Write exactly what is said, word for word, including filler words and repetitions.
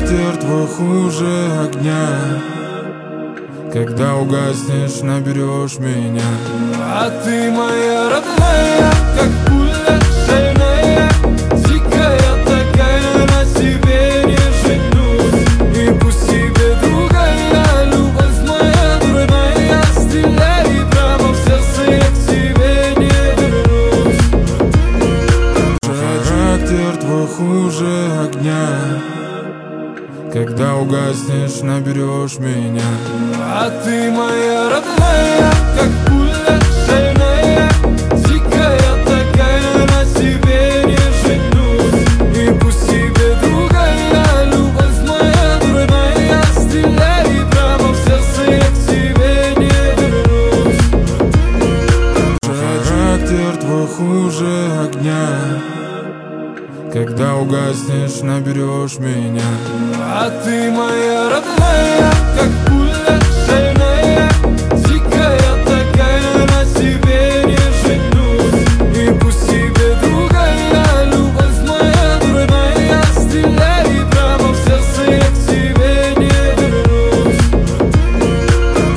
Характер твой хуже огня. Когда угаснешь, наберешь меня. А ты моя родная, как пуля шальная, дикая такая, на тебе не женюсь. И пусть тебе другая любовь моя дурная, стреляй прямо в сердце, я к тебе не вернусь. Характер твой хуже огня. Когда угаснешь, наберешь меня. А ты моя родная, как пуля шальная, дикая такая, на тебе не женюсь. И пусть тебе другая любовь моя дурная, стреляй прямо в сердце, я к тебе не вернусь. Характер твой хуже огня. Когда угаснешь, наберешь меня. А ты моя родная, как пуля